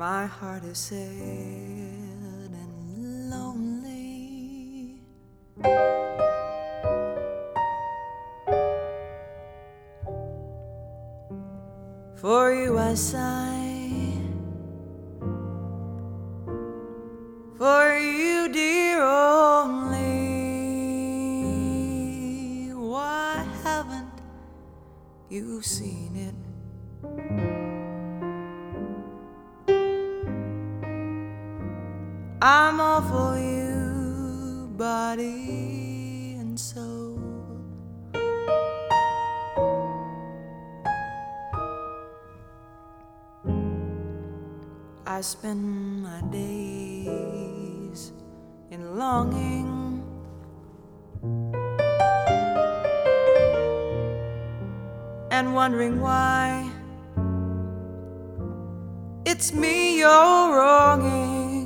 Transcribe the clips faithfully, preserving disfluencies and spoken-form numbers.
My heart is sad and lonely. For you I sigh, for you, dear, only. Why haven't you seen it? I'm all for you, body and soul. I spend my days in longing, and wondering why it's me you're wronging.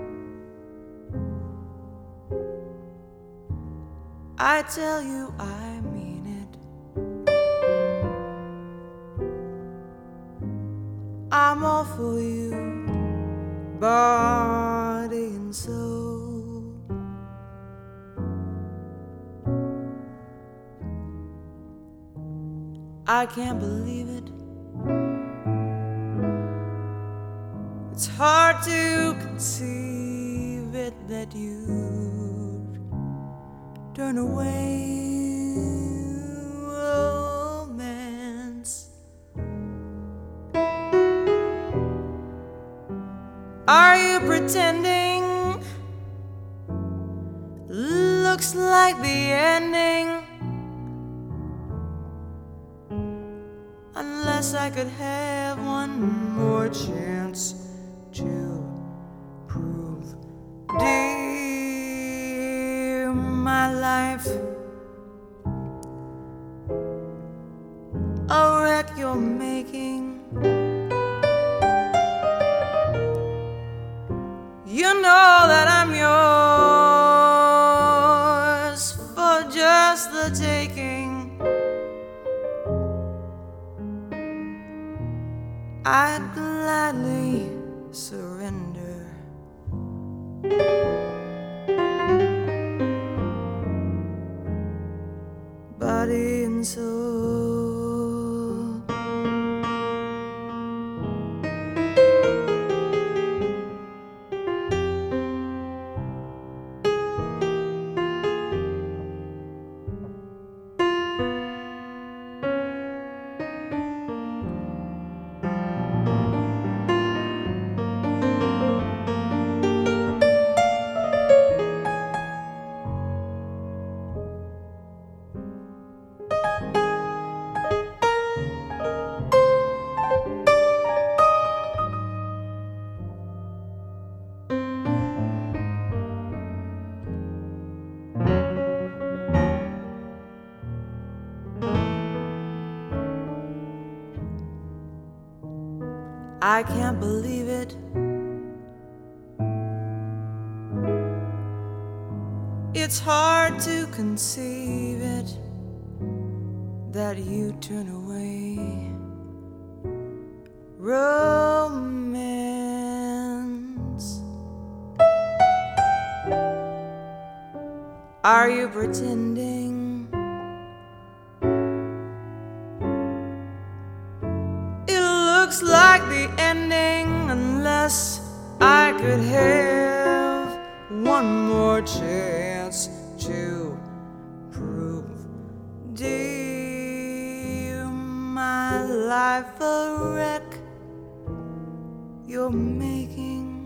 I tell you I mean it. I'm all for you, body and soul. I can't believe it. It's hard to conceive it that you'd turn away romance. Are you pretending? Looks like the ending. Unless I could have one more chance to prove, dear, my life a wreck you're making. You know that I'm yours for just the taking. I'd gladly surrender. Body and soul. I can't believe it. It's hard to conceive it that you turn away romance. Are you pretending? Looks like the ending, unless I could have one more chance to prove, dear, my life a wreck you're making.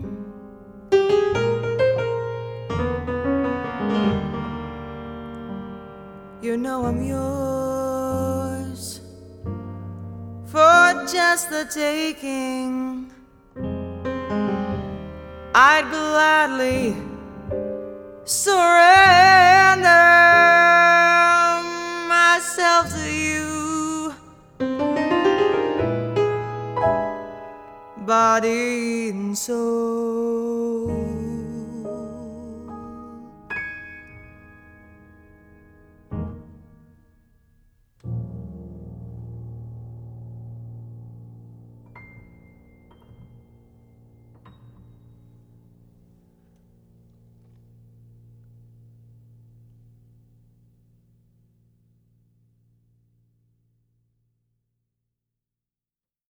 You know I'm yours for just the taking. I'd gladly surrender myself to you, body and soul.